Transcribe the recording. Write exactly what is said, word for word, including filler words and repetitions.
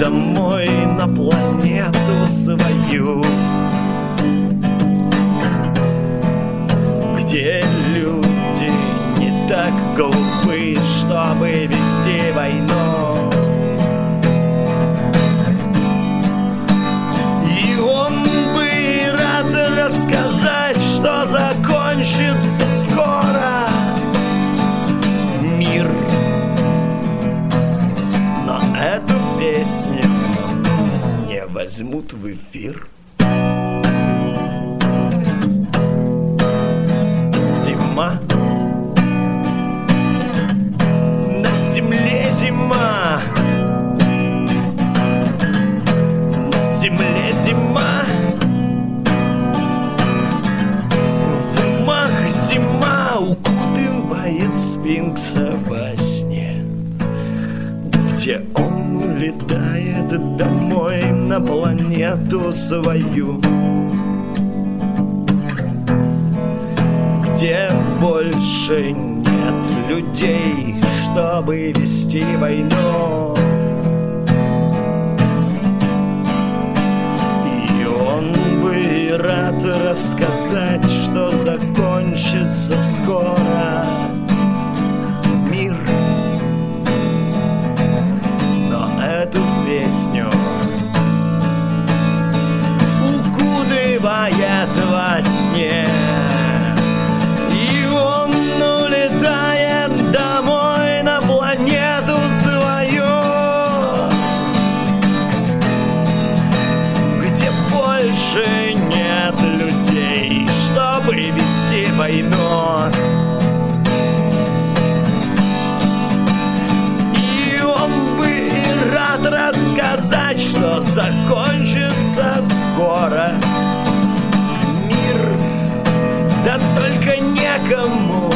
домой на планету свою, где люди не так глупы, чтобы вести войну. И он бы рад рассказать, что закончится скоро мир, но эту песню не возьмут в эфир. Зима, на земле зима, на земле зима, в умах зима укутывает сфинкса во сне, где он улетает домой на планету свою, где больше нет людей, чтобы вести войну. И он бы рад рассказать, что закончится скоро мир, но эту песню укутывает во сне. Домой на планету свою, где больше нет людей, чтобы вести войну. И он бы рад рассказать, что закончится скоро мир, да только некому